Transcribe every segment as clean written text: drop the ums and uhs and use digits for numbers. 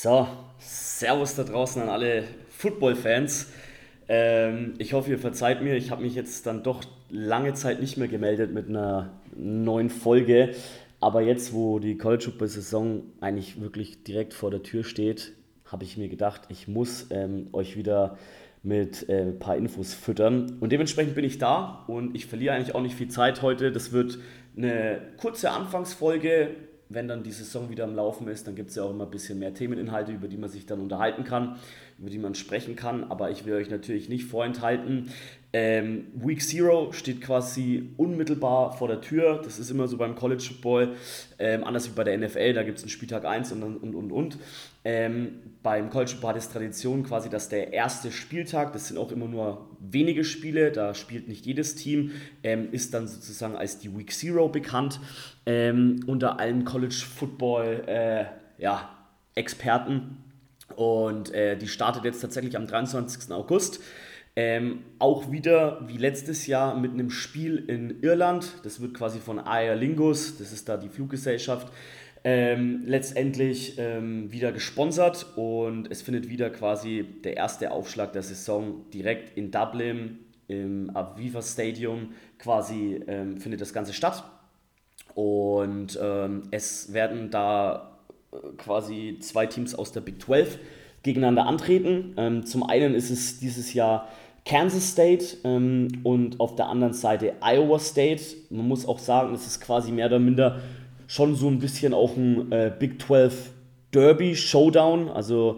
So, Servus da draußen an alle Football-Fans. Ich hoffe, ihr verzeiht mir. Ich habe mich jetzt dann doch lange Zeit nicht mehr gemeldet mit einer neuen Folge. Aber jetzt, wo die College Football-Saison eigentlich wirklich direkt vor der Tür steht, habe ich mir gedacht, ich muss euch wieder mit ein paar Infos füttern. Und dementsprechend bin ich da und ich verliere eigentlich auch nicht viel Zeit heute. Das wird eine kurze Anfangsfolge. Wenn dann die Saison wieder am Laufen ist, dann gibt es ja auch immer ein bisschen mehr Themeninhalte, über die man sich dann unterhalten kann, über die man sprechen kann. Aber ich will euch natürlich nicht vorenthalten. Week Zero steht quasi unmittelbar vor der Tür. Das ist immer so beim College Football. Anders wie bei der NFL, da gibt es einen Spieltag eins und. Beim College Football hat es Tradition quasi, dass der erste Spieltag, das sind auch immer nur wenige Spiele, da spielt nicht jedes Team, ist dann sozusagen als die Week Zero bekannt. Unter allen College Football Experten. Und die startet jetzt tatsächlich am 23. August. Auch wieder wie letztes Jahr mit einem Spiel in Irland. Das wird quasi von Aer Lingus, das ist da die Fluggesellschaft, letztendlich wieder gesponsert. Und es findet wieder quasi der erste Aufschlag der Saison direkt in Dublin im Aviva Stadium quasi findet das Ganze statt. Und es werden da quasi zwei Teams aus der Big 12 gegeneinander antreten. Zum einen ist es dieses Jahr Kansas State und auf der anderen Seite Iowa State. Man muss auch sagen, es ist quasi mehr oder minder schon so ein bisschen auch ein Big 12 Derby Showdown. Also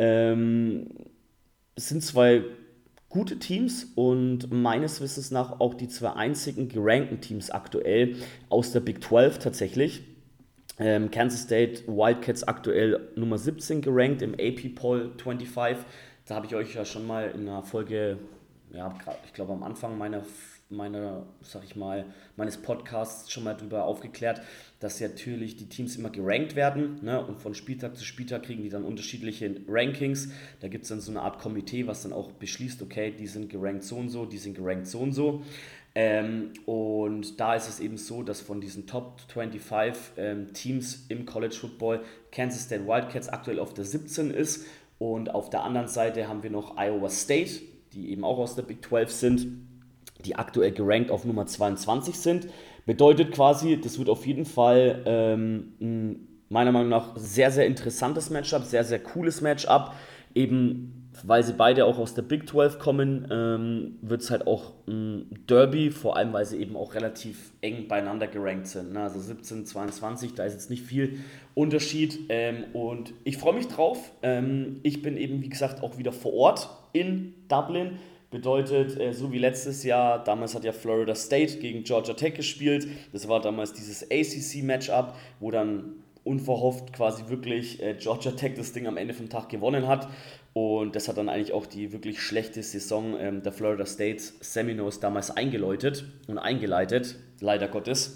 es sind zwei gute Teams und meines Wissens nach auch die zwei einzigen gerankten Teams aktuell aus der Big 12 tatsächlich. Kansas State Wildcats aktuell Nummer 17 gerankt im AP Poll 25. Da habe ich euch ja schon mal in einer Folge, ja, ich glaube am Anfang sag ich mal, meines Podcasts schon mal darüber aufgeklärt, dass natürlich die Teams immer gerankt werden, ne? Und von Spieltag zu Spieltag kriegen die dann unterschiedliche Rankings. Da gibt es dann so eine Art Komitee, was dann auch beschließt, okay, die sind gerankt so und so, die sind gerankt so und so. Und da ist es eben so, dass von diesen Top 25 Teams im College Football Kansas State Wildcats aktuell auf der 17 ist. Und auf der anderen Seite haben wir noch Iowa State, die eben auch aus der Big 12 sind, die aktuell gerankt auf Nummer 22 sind. Bedeutet quasi, das wird auf jeden Fall meiner Meinung nach sehr, sehr interessantes Matchup, sehr, sehr cooles Matchup. Eben weil sie beide auch aus der Big 12 kommen, wird es halt auch ein Derby, vor allem weil sie eben auch relativ eng beieinander gerankt sind. Ne? Also 17, 22, da ist jetzt nicht viel Unterschied. Und ich freue mich drauf. Ich bin eben, wie gesagt, auch wieder vor Ort in Dublin. Bedeutet, so wie letztes Jahr, damals hat ja Florida State gegen Georgia Tech gespielt. Das war damals dieses ACC-Matchup, wo dann unverhofft quasi wirklich Georgia Tech das Ding am Ende vom Tag gewonnen hat. Und das hat dann eigentlich auch die wirklich schlechte Saison der Florida State Seminoles damals eingeleitet, leider Gottes.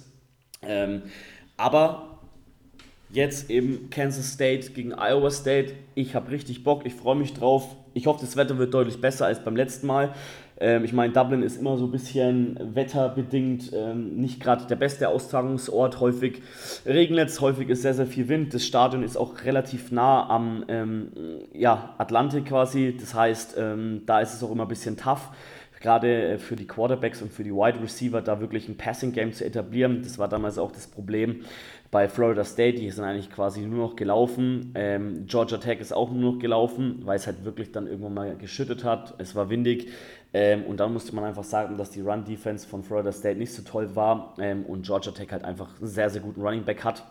Aber jetzt eben Kansas State gegen Iowa State. Ich habe richtig Bock, ich freue mich drauf. Ich hoffe, das Wetter wird deutlich besser als beim letzten Mal. Ich meine, Dublin ist immer so ein bisschen wetterbedingt nicht gerade der beste Austragungsort. Häufig regnet es, häufig ist sehr, sehr viel Wind. Das Stadion ist auch relativ nah am Atlantik quasi. Das heißt, da ist es auch immer ein bisschen tough. Gerade für die Quarterbacks und für die Wide Receiver da wirklich ein Passing-Game zu etablieren. Das war damals auch das Problem bei Florida State. Die sind eigentlich quasi nur noch gelaufen. Georgia Tech ist auch nur noch gelaufen, weil es halt wirklich dann irgendwann mal geschüttet hat. Es war windig. Und dann musste man einfach sagen, dass die Run-Defense von Florida State nicht so toll war. Und Georgia Tech halt einfach einen sehr, sehr guten Running Back hat.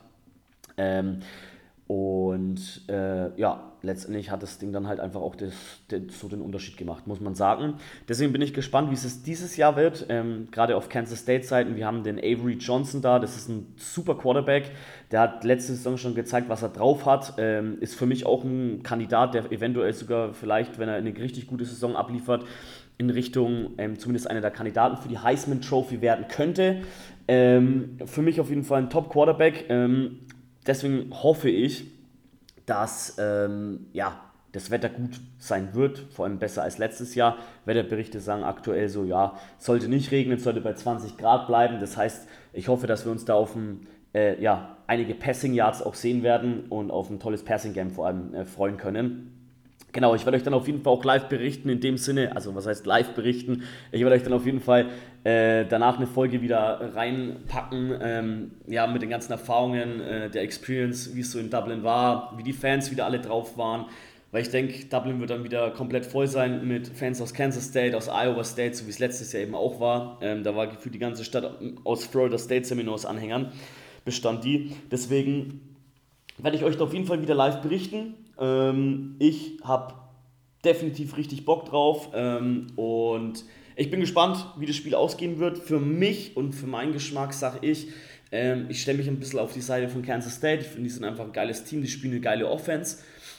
Letztendlich hat das Ding dann halt einfach auch so den Unterschied gemacht, muss man sagen. Deswegen bin ich gespannt, wie es dieses Jahr wird. Gerade auf Kansas State-Seiten, wir haben den Avery Johnson da, das ist ein super Quarterback. Der hat letzte Saison schon gezeigt, was er drauf hat. Ist für mich auch ein Kandidat, der eventuell sogar vielleicht, wenn er eine richtig gute Saison abliefert, in Richtung zumindest einer der Kandidaten für die Heisman Trophy werden könnte. Für mich auf jeden Fall ein Top-Quarterback. Deswegen hoffe ich, dass das Wetter gut sein wird, vor allem besser als letztes Jahr. Wetterberichte sagen aktuell so, ja, sollte nicht regnen, sollte bei 20 Grad bleiben. Das heißt, ich hoffe, dass wir uns da auf ein einige Passing Yards auch sehen werden und auf ein tolles Passing Game vor allem freuen können. Genau, ich werde euch dann auf jeden Fall auch live berichten in dem Sinne, also was heißt live berichten? Ich werde euch dann auf jeden Fall danach eine Folge wieder reinpacken, ja, mit den ganzen Erfahrungen, der Experience, wie es so in Dublin war, wie die Fans wieder alle drauf waren, weil ich denke, Dublin wird dann wieder komplett voll sein mit Fans aus Kansas State, aus Iowa State, so wie es letztes Jahr eben auch war. Da war gefühlt die ganze Stadt aus Florida State Seminoles Anhängern, bestand die. Deswegen werde ich euch da auf jeden Fall wieder live berichten. Ich habe definitiv richtig Bock drauf und ich bin gespannt, wie das Spiel ausgehen wird. Für mich und für meinen Geschmack sage ich stelle mich ein bisschen auf die Seite von Kansas State. Ich finde, die sind einfach ein geiles Team, die spielen eine geile Offense.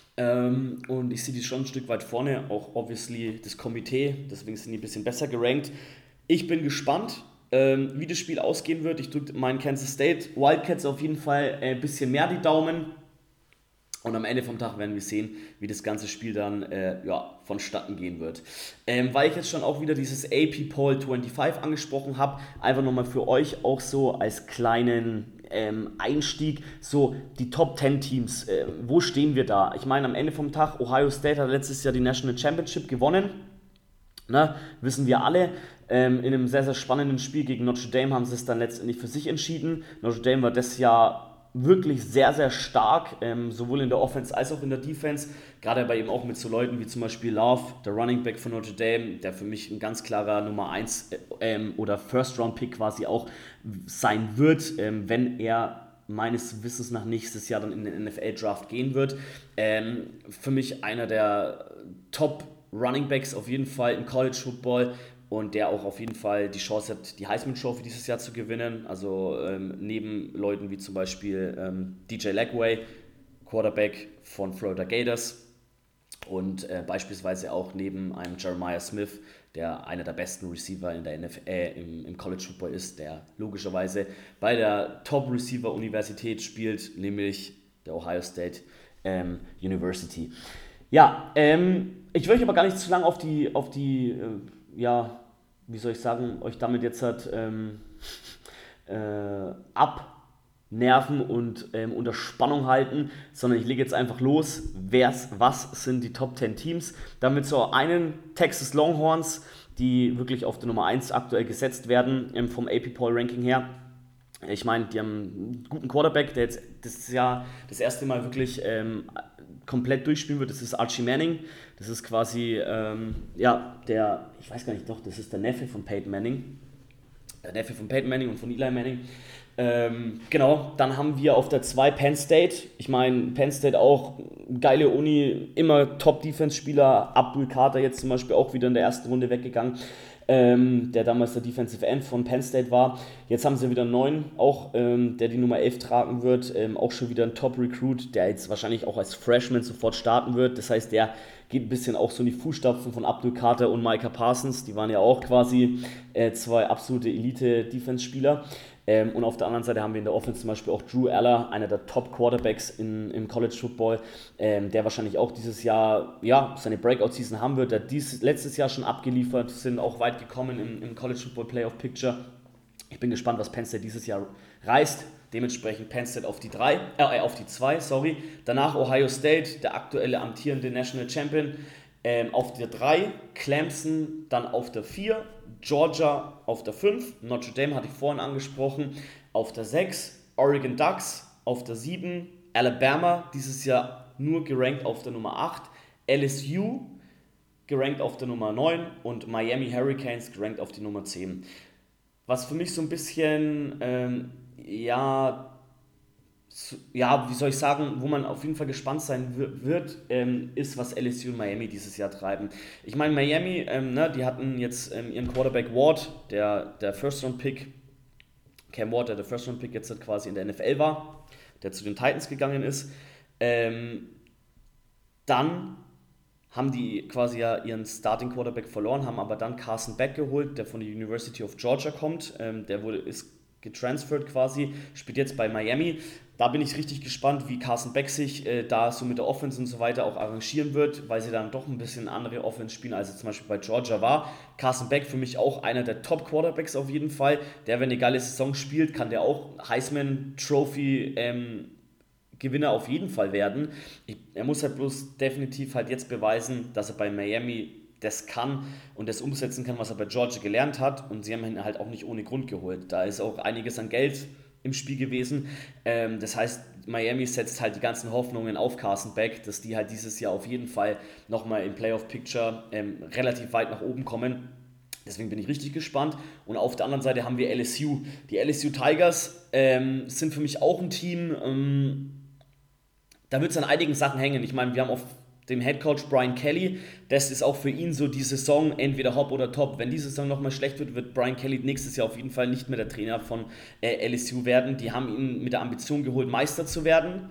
Und ich sehe die schon ein Stück weit vorne, auch obviously das Komitee, deswegen sind die ein bisschen besser gerankt. Ich bin gespannt, wie das Spiel ausgehen wird. Ich drücke meinen Kansas State Wildcats auf jeden Fall ein bisschen mehr die Daumen. Und am Ende vom Tag werden wir sehen, wie das ganze Spiel dann vonstatten gehen wird. Weil ich jetzt schon auch wieder dieses AP Poll 25 angesprochen habe, einfach nochmal für euch auch so als kleinen Einstieg, so die Top 10 Teams, wo stehen wir da? Ich meine, am Ende vom Tag, Ohio State hat letztes Jahr die National Championship gewonnen, ne? Wissen wir alle. In einem sehr, sehr spannenden Spiel gegen Notre Dame haben sie es dann letztendlich für sich entschieden. Notre Dame war das Jahr wirklich sehr, sehr stark, sowohl in der Offense als auch in der Defense, gerade aber eben auch mit so Leuten wie zum Beispiel Love, der Running Back von Notre Dame, der für mich ein ganz klarer Nummer 1 oder First-Round-Pick quasi auch sein wird, wenn er meines Wissens nach nächstes Jahr dann in den NFL-Draft gehen wird. Für mich einer der Top-Running-Backs auf jeden Fall im College-Football, und der auch auf jeden Fall die Chance hat, die Heisman Trophy dieses Jahr zu gewinnen. Also neben Leuten wie zum Beispiel DJ Lagway, Quarterback von Florida Gators, und beispielsweise auch neben einem Jeremiah Smith, der einer der besten Receiver in der NFL, im College Football ist, der logischerweise bei der Top Receiver Universität spielt, nämlich der Ohio State University. Ja, ich will euch aber gar nicht zu lange auf die wie soll ich sagen, euch damit jetzt abnerven und unter Spannung halten, sondern ich lege jetzt einfach los, was sind die Top 10 Teams. Damit so einen Texas Longhorns, die wirklich auf der Nummer 1 aktuell gesetzt werden, vom AP Poll Ranking her. Ich meine, die haben einen guten Quarterback, der jetzt das Jahr das erste Mal wirklich komplett durchspielen wird. Das ist Archie Manning. Das ist quasi, ich weiß gar nicht, doch, das ist der Neffe von Peyton Manning. Der Neffe von Peyton Manning und von Eli Manning. Genau, dann haben wir auf der 2 Penn State. Ich meine, Penn State auch geile Uni, immer Top-Defense-Spieler. Abdul Carter jetzt zum Beispiel auch wieder in der ersten Runde weggegangen, der damals der Defensive End von Penn State war. Jetzt haben sie wieder einen neuen, auch der die Nummer 11 tragen wird, auch schon wieder ein Top-Recruit, der jetzt wahrscheinlich auch als Freshman sofort starten wird. Das heißt, der geht ein bisschen auch so in die Fußstapfen von Abdul Carter und Micah Parsons. Die waren ja auch quasi zwei absolute Elite-Defense-Spieler. Und auf der anderen Seite haben wir in der Offense zum Beispiel auch Drew Aller, einer der Top-Quarterbacks im College-Football, der wahrscheinlich auch dieses Jahr seine Breakout-Season haben wird. Der hat letztes Jahr schon abgeliefert, sind auch weit gekommen im College-Football-Playoff-Picture. Ich bin gespannt, was Penn State dieses Jahr reißt. Dementsprechend Penn State auf die 2, sorry. Danach Ohio State, der aktuelle amtierende National Champion, auf der 3, Clemson dann auf der 4, Georgia auf der 5, Notre Dame hatte ich vorhin angesprochen, auf der 6, Oregon Ducks auf der 7, Alabama dieses Jahr nur gerankt auf der Nummer 8, LSU gerankt auf der Nummer 9 und Miami Hurricanes gerankt auf die Nummer 10. Was für mich so ein bisschen, wie soll ich sagen, wo man auf jeden Fall gespannt sein wird, ist, was LSU und Miami dieses Jahr treiben. Ich meine, Miami, die hatten jetzt ihren Quarterback Ward, der First-Round-Pick, Cam Ward, der First-Round-Pick jetzt quasi in der NFL war, der zu den Titans gegangen ist. Dann haben die quasi ja ihren Starting Quarterback verloren, haben aber dann Carson Beck geholt, der von der University of Georgia kommt, ist getransfert quasi, spielt jetzt bei Miami Da bin ich richtig gespannt, wie Carson Beck sich da so mit der Offense und so weiter auch arrangieren wird, weil sie dann doch ein bisschen andere Offense spielen, als es zum Beispiel bei Georgia war. Carson Beck für mich auch einer der Top-Quarterbacks auf jeden Fall. Der, wenn eine geile Saison spielt, kann der auch Heisman-Trophy Gewinner auf jeden Fall werden. Er muss halt bloß definitiv halt jetzt beweisen, dass er bei Miami das kann und das umsetzen kann, was er bei Georgia gelernt hat. Und sie haben ihn halt auch nicht ohne Grund geholt. Da ist auch einiges an Geld im Spiel gewesen. Das heißt, Miami setzt halt die ganzen Hoffnungen auf Carson Beck, dass die halt dieses Jahr auf jeden Fall nochmal im Playoff-Picture relativ weit nach oben kommen. Deswegen bin ich richtig gespannt. Und auf der anderen Seite haben wir LSU. Die LSU Tigers sind für mich auch ein Team, da wird es an einigen Sachen hängen. Ich meine, wir haben auf dem Headcoach Brian Kelly, das ist auch für ihn so die Saison entweder hopp oder top. Wenn die Saison nochmal schlecht wird, wird Brian Kelly nächstes Jahr auf jeden Fall nicht mehr der Trainer von LSU werden. Die haben ihn mit der Ambition geholt, Meister zu werden.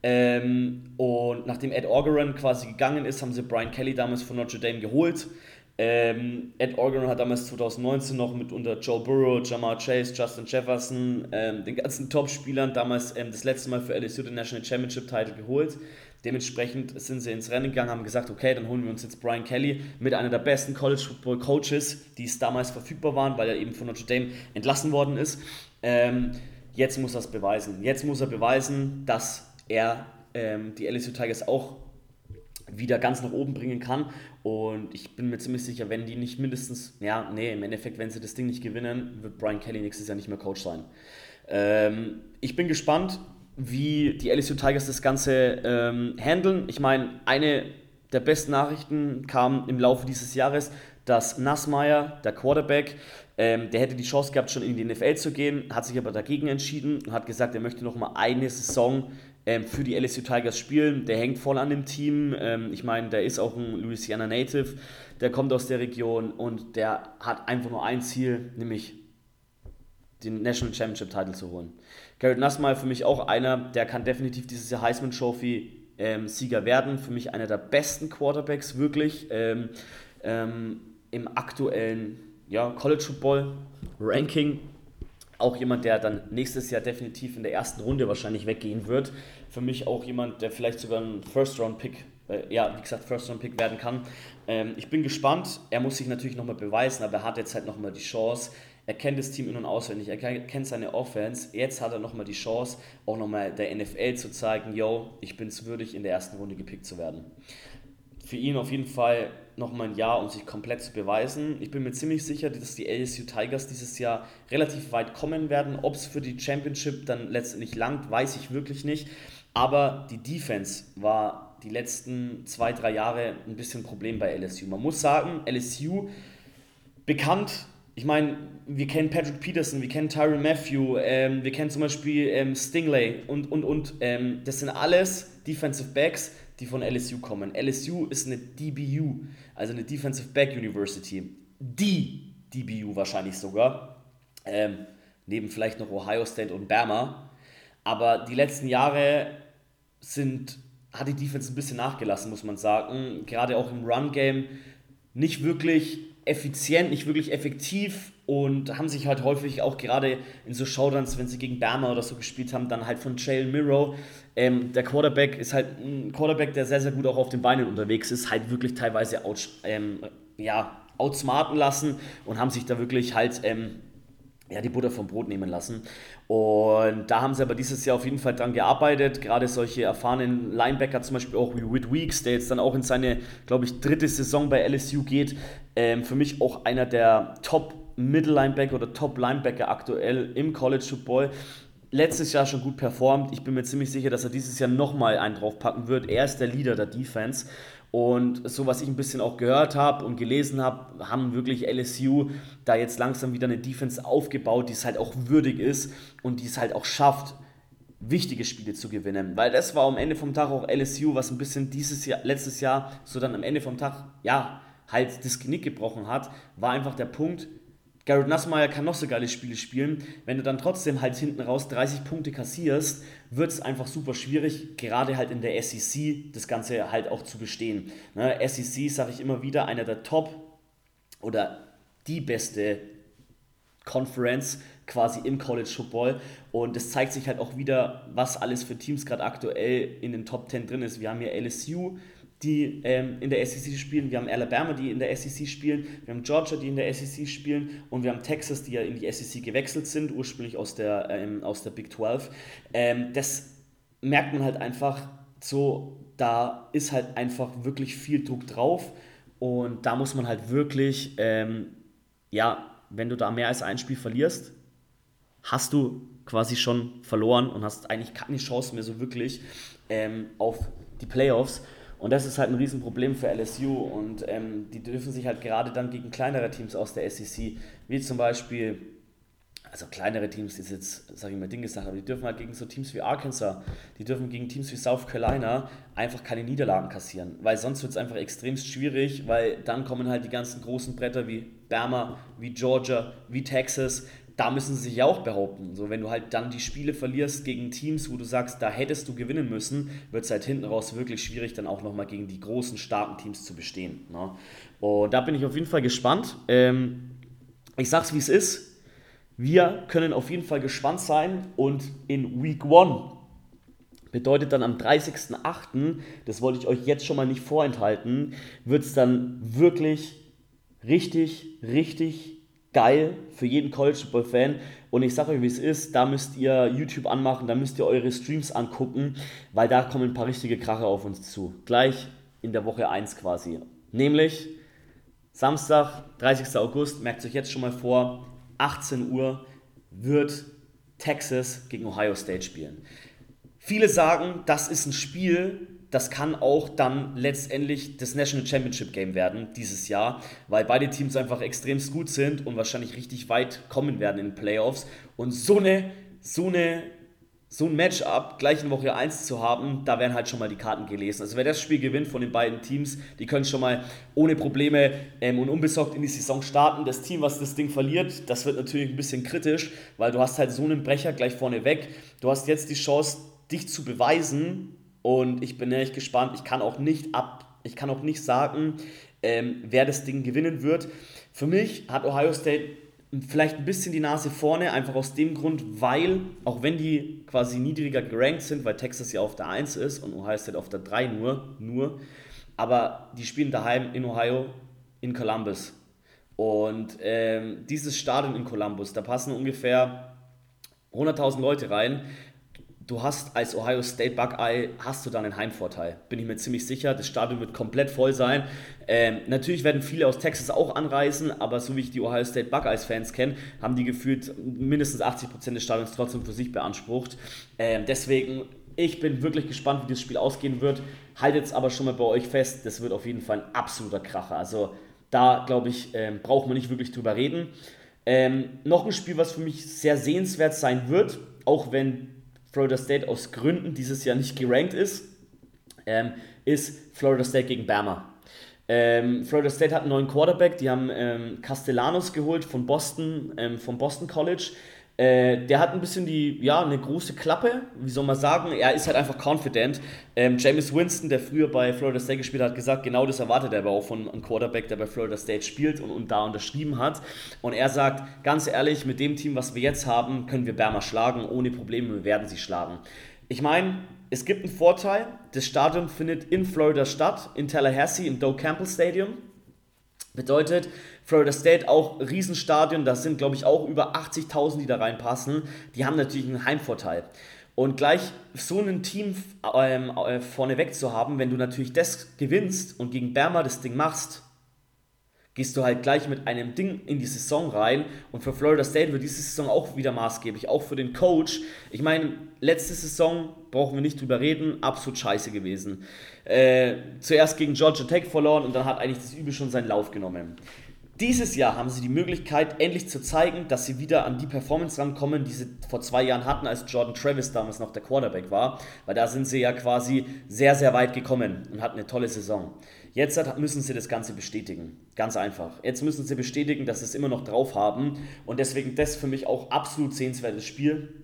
Und nachdem Ed Orgeron quasi gegangen ist, haben sie Brian Kelly damals von Notre Dame geholt. Ed Orgeron hat damals 2019 noch mit unter Joe Burrow, Jamar Chase, Justin Jefferson, den ganzen Top-Spielern damals das letzte Mal für LSU den National Championship-Title geholt. Dementsprechend sind sie ins Rennen gegangen, haben gesagt, okay, dann holen wir uns jetzt Brian Kelly mit einer der besten College-Football-Coaches, die es damals verfügbar waren, weil er eben von Notre Dame entlassen worden ist. Jetzt muss er es beweisen. Jetzt muss er beweisen, dass er die LSU Tigers auch wieder ganz nach oben bringen kann. Und ich bin mir ziemlich sicher, wenn die nicht mindestens, im Endeffekt, wenn sie das Ding nicht gewinnen, wird Brian Kelly nächstes Jahr nicht mehr Coach sein. Ich bin gespannt, wie die LSU Tigers das Ganze handeln. Ich meine, eine der besten Nachrichten kam im Laufe dieses Jahres, dass Nussmeier, der Quarterback, der hätte die Chance gehabt, schon in die NFL zu gehen, hat sich aber dagegen entschieden und hat gesagt, er möchte noch mal eine Saison für die LSU Tigers spielen. Der hängt voll an dem Team. Ich meine, der ist auch ein Louisiana Native, der kommt aus der Region und der hat einfach nur ein Ziel, nämlich den National Championship Title zu holen. Garrett Nussmeier für mich auch einer, der kann definitiv dieses Jahr Heisman Trophy Sieger werden. Für mich einer der besten Quarterbacks wirklich im aktuellen College Football Ranking. Auch jemand, der dann nächstes Jahr definitiv in der ersten Runde wahrscheinlich weggehen wird. Für mich auch jemand, der vielleicht sogar ein First-Round-Pick, First-Round-Pick werden kann. Ich bin gespannt. Er muss sich natürlich nochmal beweisen, aber er hat jetzt halt nochmal die Chance. Er kennt das Team in- und auswendig, er kennt seine Offense. Jetzt hat er nochmal die Chance, auch nochmal der NFL zu zeigen, ich bin es würdig, in der ersten Runde gepickt zu werden. Für ihn auf jeden Fall nochmal ein Jahr, um sich komplett zu beweisen. Ich bin mir ziemlich sicher, dass die LSU Tigers dieses Jahr relativ weit kommen werden. Ob es für die Championship dann letztendlich langt, weiß ich wirklich nicht. Aber die Defense war die letzten 2-3 Jahre ein bisschen ein Problem bei LSU. Man muss sagen, LSU bekannt. Ich meine, wir kennen Patrick Peterson, wir kennen Tyrann Mathieu, wir kennen zum Beispiel Stingley und. Das sind alles Defensive Backs, die von LSU kommen. LSU ist eine DBU, also eine Defensive Back University. Die DBU wahrscheinlich sogar. Neben vielleicht noch Ohio State und Bama. Aber die letzten Jahre hat die Defense ein bisschen nachgelassen, muss man sagen. Gerade auch im Run-Game nicht wirklich effizient, nicht wirklich effektiv und haben sich halt häufig auch gerade in so Showdowns, wenn sie gegen Bama oder so gespielt haben, dann halt von Jalen Milroe. Der Quarterback ist halt ein Quarterback, der sehr, sehr gut auch auf den Beinen unterwegs ist, halt wirklich teilweise outsmarten lassen und haben sich da wirklich halt die Butter vom Brot nehmen lassen. Und da haben sie aber dieses Jahr auf jeden Fall dran gearbeitet. Gerade solche erfahrenen Linebacker, zum Beispiel auch wie Whit Weeks, der jetzt dann auch in seine, glaube ich, 3. Saison bei LSU geht. Für mich auch einer der Top-Middle-Linebacker oder Top-Linebacker aktuell im College Football. Letztes Jahr schon gut performt. Ich bin mir ziemlich sicher, dass er dieses Jahr nochmal einen draufpacken wird. Er ist der Leader der Defense. Und so, was ich ein bisschen auch gehört habe und gelesen habe, haben wirklich LSU da jetzt langsam wieder eine Defense aufgebaut, die es halt auch würdig ist und die es halt auch schafft, wichtige Spiele zu gewinnen. Weil das war am Ende vom Tag auch LSU, was ein bisschen letztes Jahr so dann am Ende vom Tag, halt das Genick gebrochen hat, war einfach der Punkt. Garrett Nussmeier kann noch so geile Spiele spielen. Wenn du dann trotzdem halt hinten raus 30 Punkte kassierst, wird es einfach super schwierig, gerade halt in der SEC das Ganze halt auch zu bestehen. Ne, SEC, sage ich immer wieder, einer der Top oder die beste Conference quasi im College Football. Und es zeigt sich halt auch wieder, was alles für Teams gerade aktuell in den Top 10 drin ist. Wir haben hier LSU, die in der SEC spielen, wir haben Alabama, die in der SEC spielen, wir haben Georgia, die in der SEC spielen und wir haben Texas, die ja in die SEC gewechselt sind, ursprünglich aus der Big 12. Das merkt man halt einfach so, da ist halt einfach wirklich viel Druck drauf und da muss man halt wirklich, ja, wenn du da mehr als ein Spiel verlierst, hast du quasi schon verloren und hast eigentlich keine Chance mehr so wirklich auf die Playoffs. Und das ist halt ein Riesenproblem für LSU und die dürfen sich halt gerade dann gegen kleinere Teams aus der SEC, wie zum Beispiel, also kleinere Teams ist jetzt, sage ich mal, Ding gesagt, aber die dürfen halt gegen so Teams wie Arkansas, die dürfen gegen Teams wie South Carolina einfach keine Niederlagen kassieren, weil sonst wird es einfach extremst schwierig, weil dann kommen halt die ganzen großen Bretter wie Bama, wie Georgia, wie Texas, da müssen sie sich ja auch behaupten. So, wenn du halt dann die Spiele verlierst gegen Teams, wo du sagst, da hättest du gewinnen müssen, wird es halt hinten raus wirklich schwierig, dann auch nochmal gegen die großen, starken Teams zu bestehen. Ne? Und da bin ich auf jeden Fall gespannt. Ich sag's wie es ist. Wir können auf jeden Fall gespannt sein und in Week 1 bedeutet dann am 30.08., das wollte ich euch jetzt schon mal nicht vorenthalten, wird es dann wirklich richtig, richtig geil für jeden College Football Fan. Und ich sage euch, wie es ist, da müsst ihr YouTube anmachen, da müsst ihr eure Streams angucken, weil da kommen ein paar richtige Kracher auf uns zu. Gleich in der Woche 1 quasi. Nämlich Samstag, 30. August, merkt euch jetzt schon mal vor, 18 Uhr wird Texas gegen Ohio State spielen. Viele sagen, das ist ein Spiel, das kann auch dann letztendlich das National Championship Game werden dieses Jahr, weil beide Teams einfach extremst gut sind und wahrscheinlich richtig weit kommen werden in den Playoffs. Und so ein Matchup gleich in Woche 1 zu haben, da werden halt schon mal die Karten gelesen. Also wer das Spiel gewinnt von den beiden Teams, die können schon mal ohne Probleme und unbesorgt in die Saison starten. Das Team, was das Ding verliert, das wird natürlich ein bisschen kritisch, weil du hast halt so einen Brecher gleich vorne weg. Du hast jetzt die Chance, dich zu beweisen und ich bin echt gespannt. Ich kann auch nicht sagen, wer das Ding gewinnen wird. Für mich hat Ohio State vielleicht ein bisschen die Nase vorne, einfach aus dem Grund, weil, auch wenn die quasi niedriger gerankt sind, weil Texas ja auf der 1 ist und Ohio State auf der 3 nur, aber die spielen daheim in Ohio, in Columbus. Und dieses Stadion in Columbus, da passen ungefähr 100.000 Leute rein. Du hast als Ohio State Buckeye, hast du dann einen Heimvorteil, bin ich mir ziemlich sicher. Das Stadion wird komplett voll sein. Natürlich werden viele aus Texas auch anreisen, aber so wie ich die Ohio State Buckeyes Fans kenne, haben die gefühlt mindestens 80% des Stadions trotzdem für sich beansprucht. Deswegen, ich bin wirklich gespannt, wie das Spiel ausgehen wird. Haltet es aber schon mal bei euch fest, das wird auf jeden Fall ein absoluter Kracher. Also da, glaube ich, braucht man nicht wirklich drüber reden. Noch ein Spiel, was für mich sehr sehenswert sein wird, auch wenn Florida State aus Gründen dieses Jahr nicht gerankt ist Florida State gegen Bama. Florida State hat einen neuen Quarterback, die haben Castellanos geholt von Boston, vom Boston College. Der hat ein bisschen eine große Klappe, wie soll man sagen, er ist halt einfach confident. Jameis Winston, der früher bei Florida State gespielt hat, gesagt, genau das erwartet er aber auch von einem Quarterback, der bei Florida State spielt und da unterschrieben hat. Und er sagt, ganz ehrlich, mit dem Team, was wir jetzt haben, können wir Bama schlagen, ohne Probleme, wir werden sie schlagen. Ich meine, es gibt einen Vorteil, das Stadion findet in Florida statt, in Tallahassee, im Doak Campbell Stadium. Bedeutet, Florida State auch Riesenstadion, das sind glaube ich auch über 80.000, die da reinpassen, die haben natürlich einen Heimvorteil. Und gleich so ein Team vorneweg zu haben, wenn du natürlich das gewinnst und gegen Bama das Ding machst, gehst du halt gleich mit einem Ding in die Saison rein und für Florida State wird diese Saison auch wieder maßgeblich, auch für den Coach. Ich meine, letzte Saison, brauchen wir nicht drüber reden, absolut scheiße gewesen. Zuerst gegen Georgia Tech verloren und dann hat eigentlich das Übel schon seinen Lauf genommen. Dieses Jahr haben sie die Möglichkeit, endlich zu zeigen, dass sie wieder an die Performance rankommen, die sie vor 2 Jahren hatten, als Jordan Travis damals noch der Quarterback war, weil da sind sie ja quasi sehr, sehr weit gekommen und hatten eine tolle Saison. Jetzt müssen sie das Ganze bestätigen, ganz einfach. Jetzt müssen sie bestätigen, dass sie es immer noch drauf haben und deswegen das für mich auch absolut sehenswertes Spiel.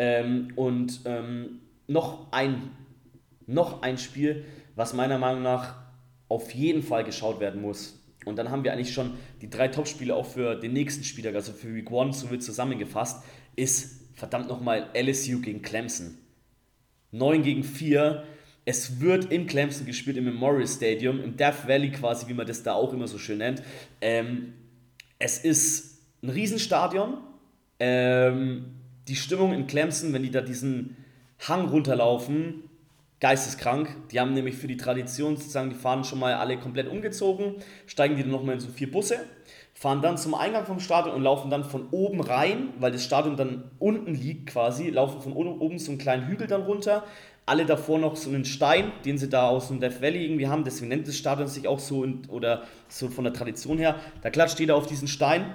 Noch ein Spiel, was meiner Meinung nach auf jeden Fall geschaut werden muss, Und dann haben wir eigentlich schon die 3 Topspiele auch für den nächsten Spieltag, also für Week 1, so wird zusammengefasst, ist verdammt nochmal LSU gegen Clemson. 9-4. Es wird in Clemson gespielt, im Memorial Stadium, im Death Valley quasi, wie man das da auch immer so schön nennt. Es ist ein Riesenstadion. Die Stimmung in Clemson, wenn die da diesen Hang runterlaufen, geisteskrank. Die haben nämlich für die Tradition sozusagen die Fahnen schon mal alle komplett umgezogen, steigen die dann nochmal in so 4 Busse, fahren dann zum Eingang vom Stadion und laufen dann von oben rein, weil das Stadion dann unten liegt quasi, laufen von oben so einen kleinen Hügel dann runter. Alle davor noch so einen Stein, den sie da aus dem Death Valley irgendwie haben, deswegen nennt das Stadion sich auch so, oder so von der Tradition her. Da klatscht jeder auf diesen Stein.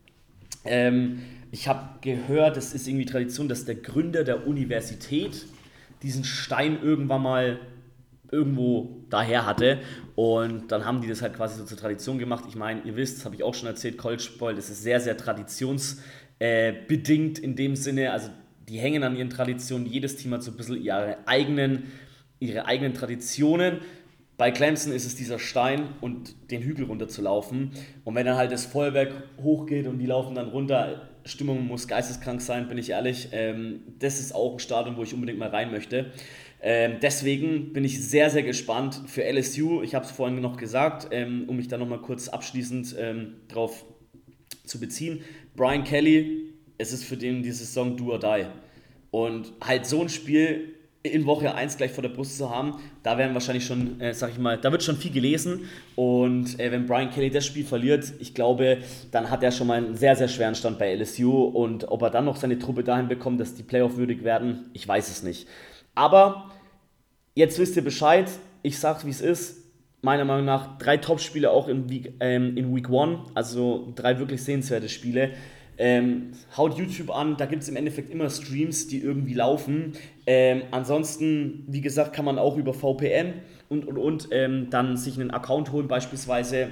Ich habe gehört, es ist irgendwie Tradition, dass der Gründer der Universität diesen Stein irgendwann mal irgendwo daher hatte und dann haben die das halt quasi so zur Tradition gemacht. Ich meine, ihr wisst, das habe ich auch schon erzählt, College Bowl, das ist sehr, sehr traditionsbedingt in dem Sinne, also die hängen an ihren Traditionen, jedes Team hat so ein bisschen ihre eigenen Traditionen. Bei Clemson ist es dieser Stein und den Hügel runter zu laufen. Und wenn dann halt das Feuerwerk hochgeht und die laufen dann runter, Stimmung muss geisteskrank sein, bin ich ehrlich. Das ist auch ein Stadion, wo ich unbedingt mal rein möchte. Deswegen bin ich sehr, sehr gespannt für LSU. Ich habe es vorhin noch gesagt, um mich da nochmal kurz abschließend drauf zu beziehen. Brian Kelly, es ist für den die Saison do or die. Und halt so ein Spiel in Woche 1 gleich vor der Brust zu haben, da werden wahrscheinlich schon, sag ich mal, da wird schon viel gelesen und wenn Brian Kelly das Spiel verliert, ich glaube, dann hat er schon mal einen sehr, sehr schweren Stand bei LSU und ob er dann noch seine Truppe dahin bekommt, dass die Playoff würdig werden, ich weiß es nicht. Aber jetzt wisst ihr Bescheid, ich sag's wie es ist, meiner Meinung nach 3 Top-Spiele auch in Week 1, also 3 wirklich sehenswerte Spiele. Haut YouTube an, da gibt es im Endeffekt immer Streams, die irgendwie laufen. Ansonsten, wie gesagt, kann man auch über VPN und dann sich einen Account holen, beispielsweise.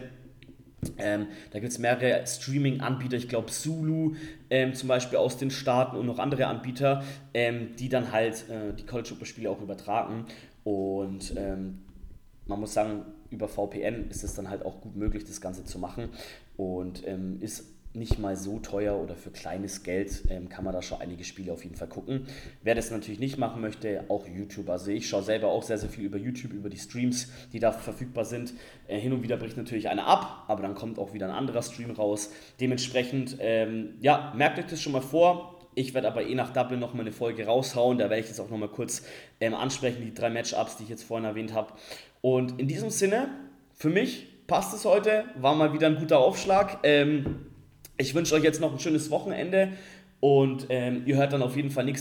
Da gibt es mehrere Streaming-Anbieter, ich glaube Zulu zum Beispiel aus den Staaten und noch andere Anbieter, die dann halt die College-Football-Spiele auch übertragen. Und man muss sagen, über VPN ist es dann halt auch gut möglich, das Ganze zu machen und ist nicht mal so teuer oder für kleines Geld kann man da schon einige Spiele auf jeden Fall gucken. Wer das natürlich nicht machen möchte, auch YouTube. Also ich schaue selber auch sehr, sehr viel über YouTube, über die Streams, die da verfügbar sind. Hin und wieder bricht natürlich einer ab, aber dann kommt auch wieder ein anderer Stream raus. Dementsprechend, ja, merkt euch das schon mal vor. Ich werde aber nach Dublin nochmal eine Folge raushauen. Da werde ich jetzt auch nochmal kurz ansprechen, die 3 Matchups, die ich jetzt vorhin erwähnt habe. Und in diesem Sinne, für mich passt es heute. War mal wieder ein guter Aufschlag. Ich wünsche euch jetzt noch ein schönes Wochenende und ihr hört dann auf jeden Fall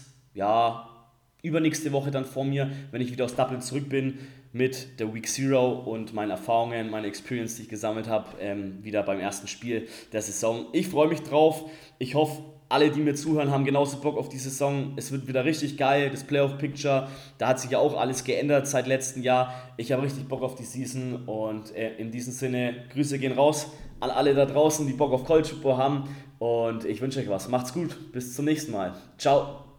übernächste Woche dann von mir, wenn ich wieder aus Dublin zurück bin mit der Week Zero und meinen Erfahrungen, meine Experience, die ich gesammelt habe, wieder beim ersten Spiel der Saison. Ich freue mich drauf. Ich hoffe, alle, die mir zuhören, haben genauso Bock auf die Saison. Es wird wieder richtig geil, das Playoff-Picture. Da hat sich ja auch alles geändert seit letztem Jahr. Ich habe richtig Bock auf die Season und in diesem Sinne, Grüße gehen raus an alle da draußen, die Bock auf College Football haben. Und ich wünsche euch was. Macht's gut. Bis zum nächsten Mal. Ciao.